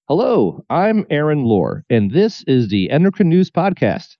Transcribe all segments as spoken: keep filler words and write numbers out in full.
Hello, I'm Aaron Lohr, and this is the Endocrine News Podcast.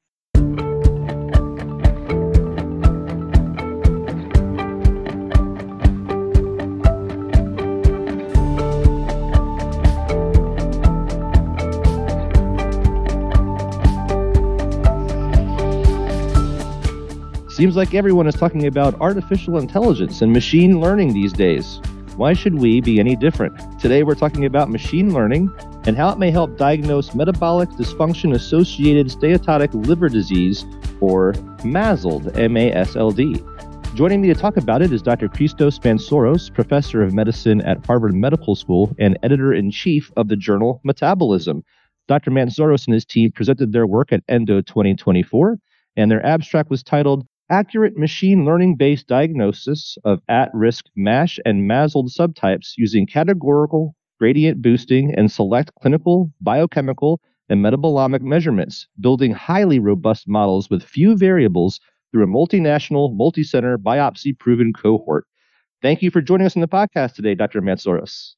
Seems like everyone is talking about artificial intelligence and machine learning these days. Why should we be any different? Today we're talking about machine learning and how it may help diagnose metabolic dysfunction-associated steatotic liver disease, or MASLD, M A S L D. Joining me to talk about it is Doctor Christos Mantzoros, professor of medicine at Harvard Medical School and editor-in-chief of the journal Metabolism. Doctor Mantzoros and his team presented their work at Endo twenty twenty-four, and their abstract was titled Accurate Machine Learning-Based Diagnosis of At-Risk MASH and MASLD Subtypes Using Categorical Gradient Boosting and Select Clinical, Biochemical, and Metabolomic Measurements, Building Highly Robust Models with Few Variables through a Multinational, Multicenter, Biopsy-Proven Cohort. Thank you for joining us on the podcast today, Doctor Mantzoros.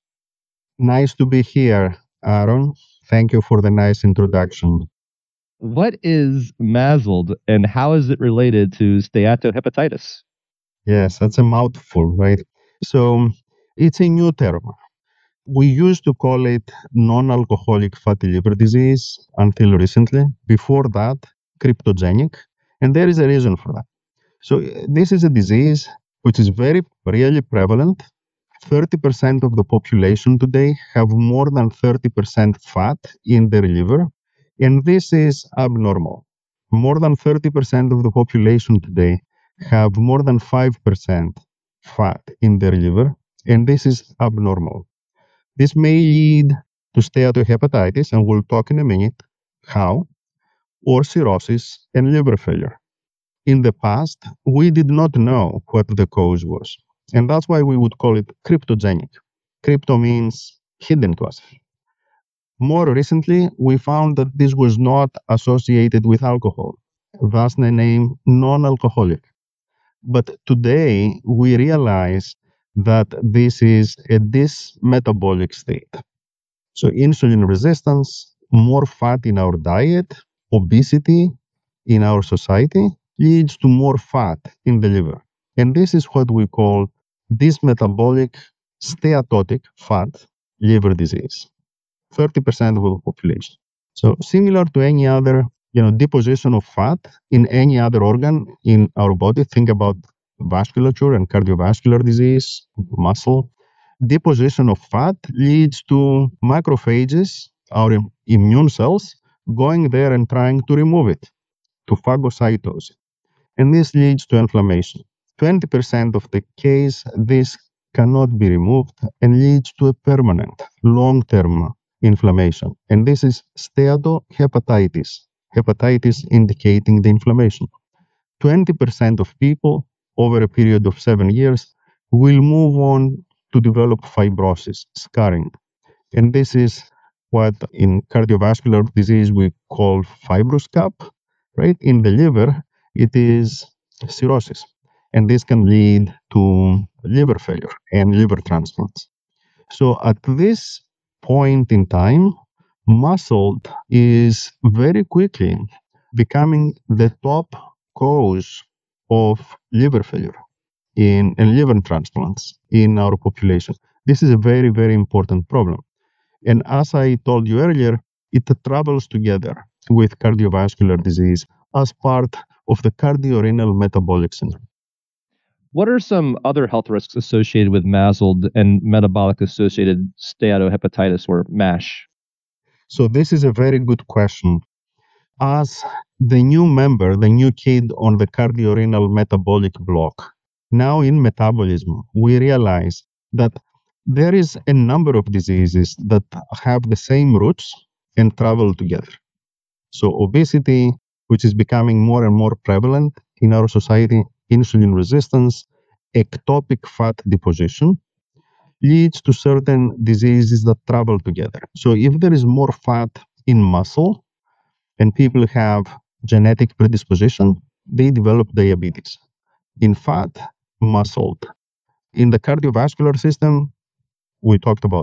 Nice to be here, Aaron. Thank you for the nice introduction. What is MASLD and how is it related to steatohepatitis? Yes, that's a mouthful, right? So it's a new term. We used to call it non-alcoholic fatty liver disease until recently. Before that, cryptogenic. And there is a reason for that. So this is a disease which is very really prevalent. thirty percent of the population today have more than thirty percent fat in their liver. And this is abnormal. More than thirty percent of the population today have more than five percent fat in their liver, and this is abnormal. This may lead to steatohepatitis, and we'll talk in a minute how, or cirrhosis and liver failure. In the past, we did not know what the cause was, and that's why we would call it cryptogenic. Crypto means hidden to us. More recently, we found that this was not associated with alcohol, thus the name non-alcoholic. But today, we realize that this is a dysmetabolic state. So insulin resistance, more fat in our diet, obesity in our society leads to more fat in the liver. And this is what we call dysmetabolic steatotic fat liver disease. thirty percent of the population. So similar to any other, you know, deposition of fat in any other organ in our body, think about vasculature and cardiovascular disease, muscle. Deposition of fat leads to macrophages, our immune cells, going there and trying to remove it, to phagocytose it. And this leads to inflammation. twenty percent of the case, this cannot be removed and leads to a permanent, long-term inflammation. And this is steatohepatitis, hepatitis indicating the inflammation. twenty percent of people over a period of seven years will move on to develop fibrosis, scarring. And this is what in cardiovascular disease we call fibroscap, right? In the liver, it is cirrhosis. And this can lead to liver failure and liver transplants. So at this point in time, MASLD is very quickly becoming the top cause of liver failure in and liver transplants in our population. This is a very, very important problem. And as I told you earlier, it travels together with cardiovascular disease as part of the cardiorenal metabolic syndrome. What are some other health risks associated with MASLD and metabolic-associated steatohepatitis, or MASH? So this is a very good question. As the new member, the new kid on the cardiorenal metabolic block, now in metabolism, we realize that there is a number of diseases that have the same roots and travel together. So obesity, which is becoming more and more prevalent in our society, insulin resistance, ectopic fat deposition, leads to certain diseases that travel together. So if there is more fat in muscle and people have genetic predisposition, they develop diabetes. In fat, muscle. In the cardiovascular system, we talked about it.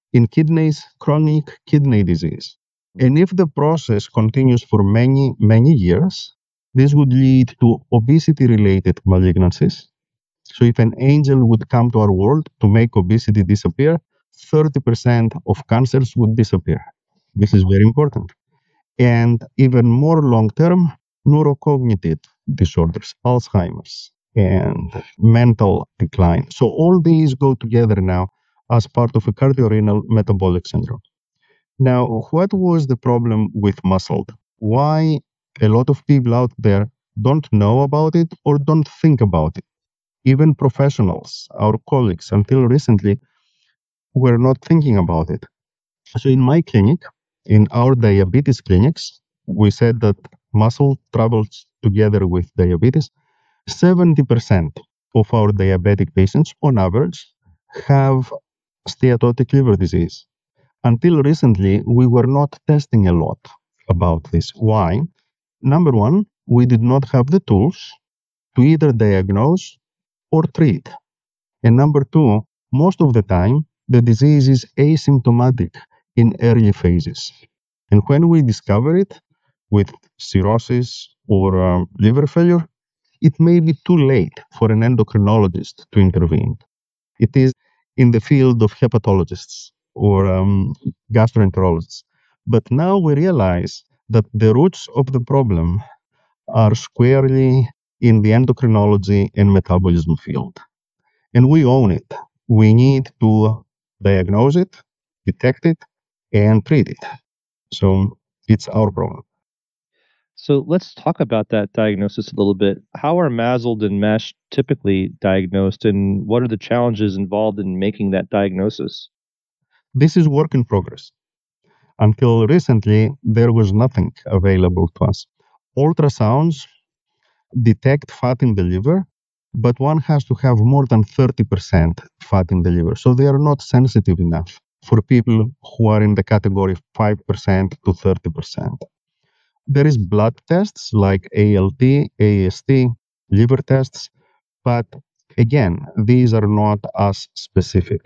In kidneys, chronic kidney disease. And if the process continues for many, many years, this would lead to obesity-related malignancies. So if an angel would come to our world to make obesity disappear, thirty percent of cancers would disappear. This is very important. And even more long-term, neurocognitive disorders, Alzheimer's, and mental decline. So all these go together now as part of a cardiorenal metabolic syndrome. Now, what was the problem with muscle? Why a lot of people out there don't know about it or don't think about it? Even professionals, our colleagues, until recently, were not thinking about it. So in my clinic, in our diabetes clinics, we said that muscle travels together with diabetes. seventy percent of our diabetic patients, on average, have steatotic liver disease. Until recently, we were not testing a lot about this. Why? Number one, we did not have the tools to either diagnose or treat. And number two, most of the time, the disease is asymptomatic in early phases. And when we discover it with cirrhosis or um, liver failure, it may be too late for an endocrinologist to intervene. It is in the field of hepatologists or um, gastroenterologists. But now we realize that the roots of the problem are squarely in the endocrinology and metabolism field. And we own it. We need to diagnose it, detect it, and treat it. So it's our problem. So let's talk about that diagnosis a little bit. How are Masled and MASH typically diagnosed, and what are the challenges involved in making that diagnosis? This is work in progress. Until recently, there was nothing available to us. Ultrasounds detect fat in the liver, but one has to have more than thirty percent fat in the liver. So they are not sensitive enough for people who are in the category five percent to thirty percent. There is blood tests like A L T, A S T, liver tests, but again, these are not as specific.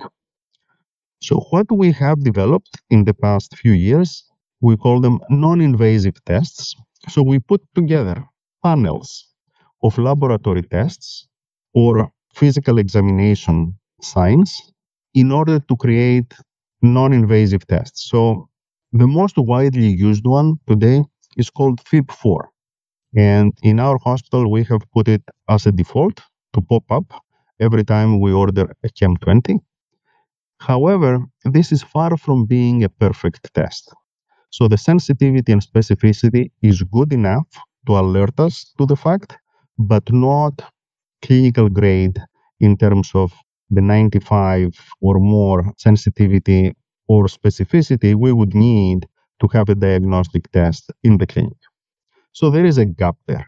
So what we have developed in the past few years, we call them non-invasive tests. So we put together panels of laboratory tests or physical examination signs in order to create non-invasive tests. So the most widely used one today is called F I B four. And in our hospital, we have put it as a default to pop up every time we order a Chem twenty. However, this is far from being a perfect test. So the sensitivity and specificity is good enough to alert us to the fact, but not clinical grade in terms of the ninety-five or more sensitivity or specificity we would need to have a diagnostic test in the clinic. So there is a gap there.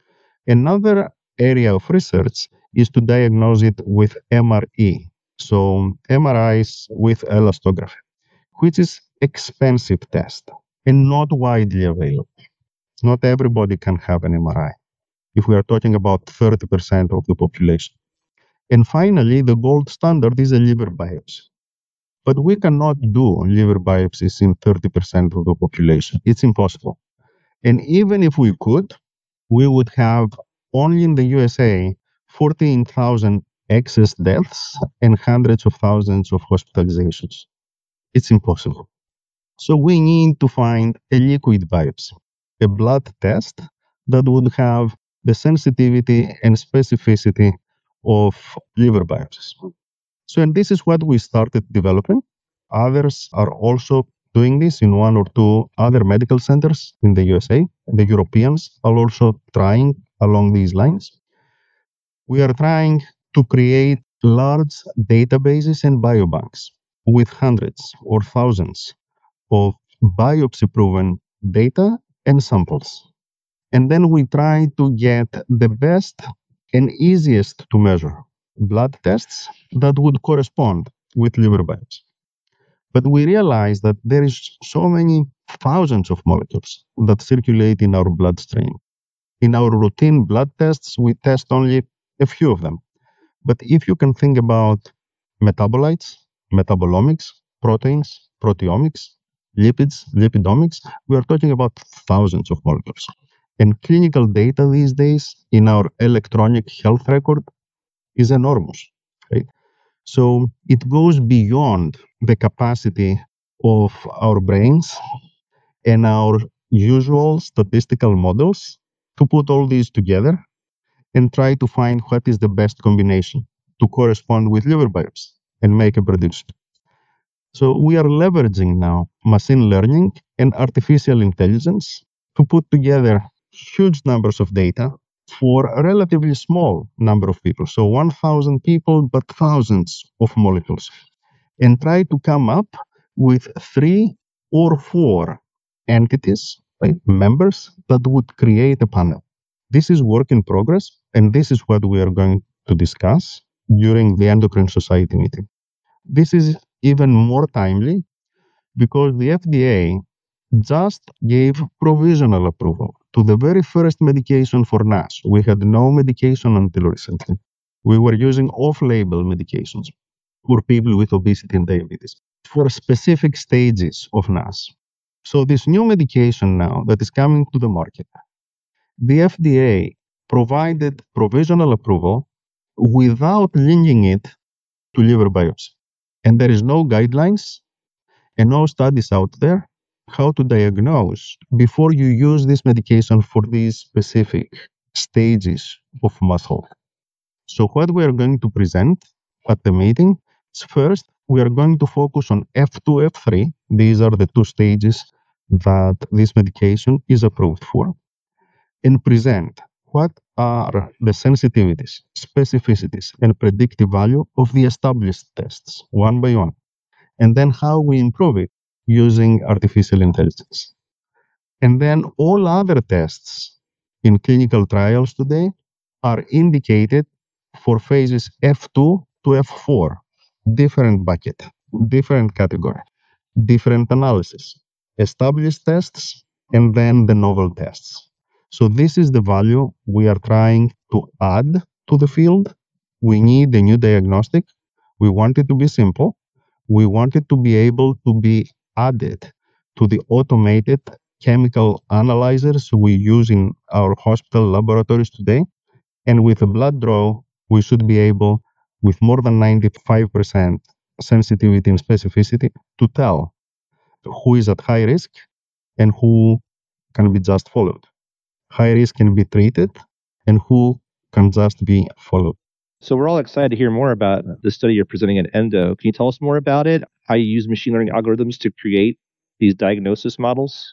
Another area of research is to diagnose it with M R E, so M R Is with elastography, which is expensive test and not widely available. Not everybody can have an M R I, if we are talking about thirty percent of the population. And finally, the gold standard is a liver biopsy. But we cannot do liver biopsies in thirty percent of the population. It's impossible. And even if we could, we would have only in the U S A fourteen thousand excess deaths and hundreds of thousands of hospitalizations. It's impossible. So we need to find a liquid biopsy, a blood test that would have the sensitivity and specificity of liver biopsies. So, and this is what we started developing. Others are also doing this in one or two other medical centers in the U S A. The Europeans are also trying along these lines. We are trying to create large databases and biobanks with hundreds or thousands of biopsy-proven data and samples. And then we try to get the best and easiest to measure blood tests that would correspond with liver biopsy. But we realize that there is so many thousands of molecules that circulate in our bloodstream. In our routine blood tests, we test only a few of them. But if you can think about metabolites, metabolomics, proteins, proteomics, lipids, lipidomics. We are talking about thousands of molecules. And clinical data these days in our electronic health record is enormous, right? So it goes beyond the capacity of our brains and our usual statistical models to put all these together and try to find what is the best combination to correspond with liver biopsy and make a prediction. So we are leveraging now machine learning and artificial intelligence to put together huge numbers of data for a relatively small number of people. So one thousand people, but thousands of molecules. And try to come up with three or four entities, right, members that would create a panel. This is work in progress, and this is what we are going to discuss during the Endocrine Society meeting. This is even more timely because the F D A just gave provisional approval to the very first medication for NASH. We had no medication until recently. We were using off-label medications for people with obesity and diabetes for specific stages of NASH. So this new medication now that is coming to the market, the F D A provided provisional approval without linking it to liver biopsy. And there is no guidelines and no studies out there how to diagnose before you use this medication for these specific stages of muscle. So what we are going to present at the meeting is first, we are going to focus on F two, F three. These are the two stages that this medication is approved for. And present what are the sensitivities, specificities, and predictive value of the established tests, one by one. And then how we improve it using artificial intelligence. And then all other tests in clinical trials today are indicated for phases F two to F four, different bucket, different category, different analysis, established tests, and then the novel tests. So this is the value we are trying to add to the field. We need a new diagnostic. We want it to be simple. We want it to be able to be added to the automated chemical analyzers we use in our hospital laboratories today. And with a blood draw, we should be able, with more than ninety-five percent sensitivity and specificity, to tell who is at high risk and who can be just followed. High risk can be treated and who can just be followed. So we're all excited to hear more about the study you're presenting at Endo. Can you tell us more about it? How you use machine learning algorithms to create these diagnosis models?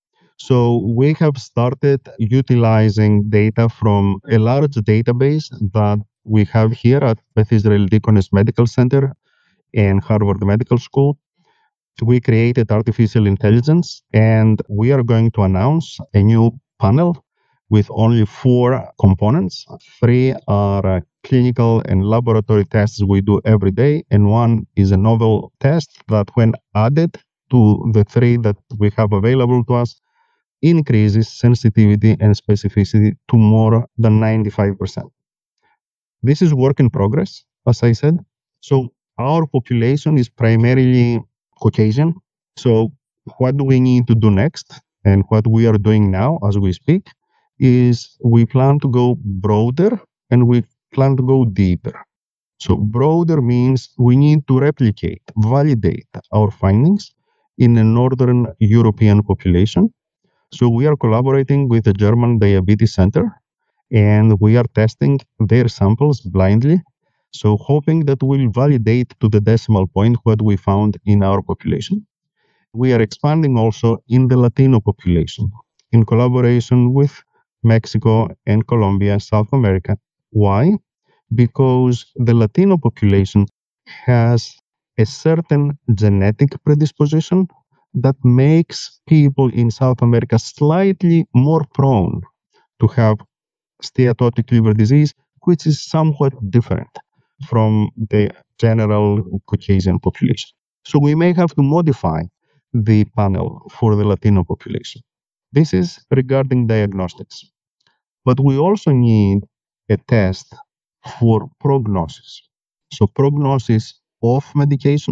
So we have started utilizing data from a large database that we have here at Beth Israel Deaconess Medical Center and Harvard Medical School. We created artificial intelligence, and we are going to announce a new panel with only four components. Three are uh, clinical and laboratory tests we do every day, and one is a novel test that, when added to the three that we have available to us, increases sensitivity and specificity to more than ninety-five percent. This is work in progress, as I said. So our population is primarily Caucasian. So what do we need to do next? And what we are doing now as we speak is we plan to go broader and we plan to go deeper. So broader means we need to replicate, validate our findings in a Northern European population. So we are collaborating with the German Diabetes Center, and we are testing their samples blindly. So hoping that we'll validate to the decimal point what we found in our population. We are expanding also in the Latino population in collaboration with Mexico and Colombia, South America. Why? Because the Latino population has a certain genetic predisposition that makes people in South America slightly more prone to have steatotic liver disease, which is somewhat different from the general Caucasian population. So we may have to modify the panel for the Latino population. This is regarding diagnostics. But we also need a test for prognosis. So prognosis of medication,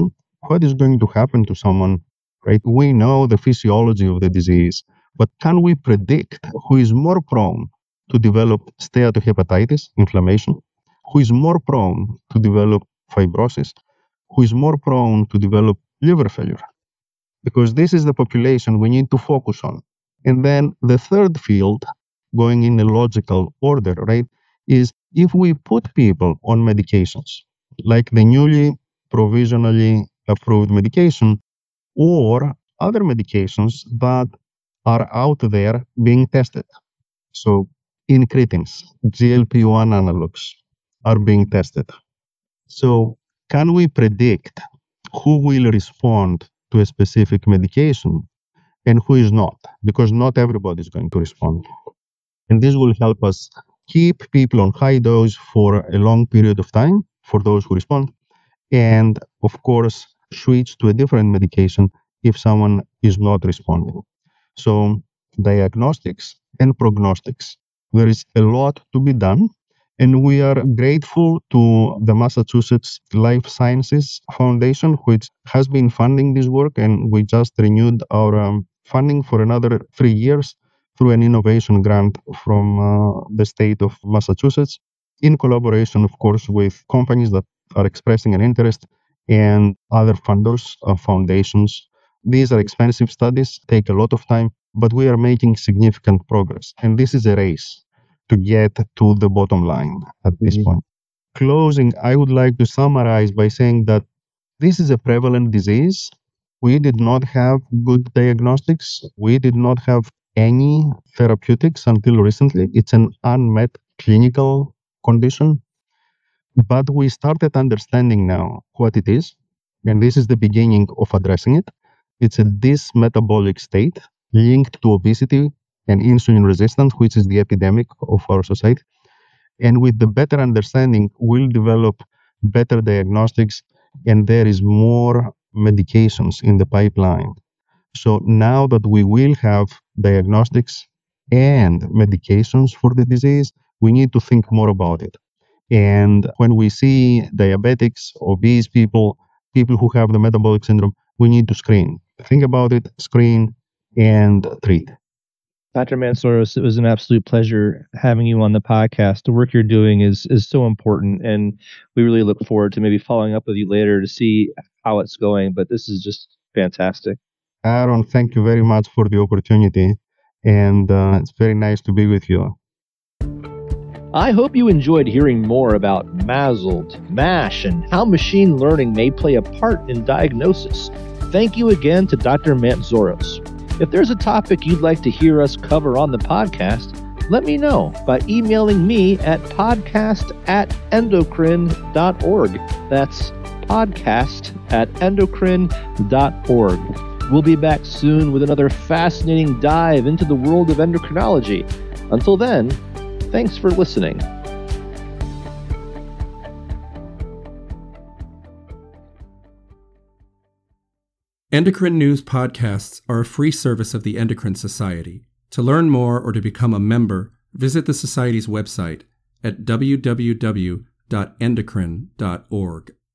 what is going to happen to someone, right? We know the physiology of the disease, but can we predict who is more prone to develop steatohepatitis, inflammation, who is more prone to develop fibrosis, who is more prone to develop liver failure? Because this is the population we need to focus on. And then the third field, going in a logical order, right, is if we put people on medications, like the newly provisionally approved medication, or other medications that are out there being tested. So incretins, G L P one analogs are being tested. So can we predict who will respond to a specific medication and who is not? Because not everybody is going to respond. And this will help us keep people on high dose for a long period of time for those who respond. And of course, switch to a different medication if someone is not responding. So diagnostics and prognostics. There is a lot to be done. And we are grateful to the Massachusetts Life Sciences Foundation, which has been funding this work. And we just renewed our um, funding for another three years through an innovation grant from uh, the state of Massachusetts, in collaboration, of course, with companies that are expressing an interest and other funders, uh, foundations. These are expensive studies, take a lot of time, but we are making significant progress. And this is a race to get to the bottom line at this mm-hmm. point. Closing, I would like to summarize by saying that this is a prevalent disease. We did not have good diagnostics. We did not have any therapeutics until recently. It's an unmet clinical condition. But we started understanding now what it is. And this is the beginning of addressing it. It's a dysmetabolic state linked to obesity and insulin resistance, which is the epidemic of our society. And with the better understanding, we'll develop better diagnostics, and there is more medications in the pipeline. So now that we will have diagnostics and medications for the disease, we need to think more about it. And when we see diabetics, obese people, people who have the metabolic syndrome, we need to screen. Think about it, screen, and treat. Doctor Mantzoros, it was an absolute pleasure having you on the podcast. The work you're doing is is so important, and we really look forward to maybe following up with you later to see how it's going. But this is just fantastic. Aaron, thank you very much for the opportunity, and uh, it's very nice to be with you. I hope you enjoyed hearing more about MASLD, MASH, and how machine learning may play a part in diagnosis. Thank you again to Doctor Mantzoros. If there's a topic you'd like to hear us cover on the podcast, let me know by emailing me at podcast at endocrine dot org. That's podcast at endocrine dot org. We'll be back soon with another fascinating dive into the world of endocrinology. Until then, thanks for listening. Endocrine News podcasts are a free service of the Endocrine Society. To learn more or to become a member, visit the Society's website at w w w dot endocrine dot org.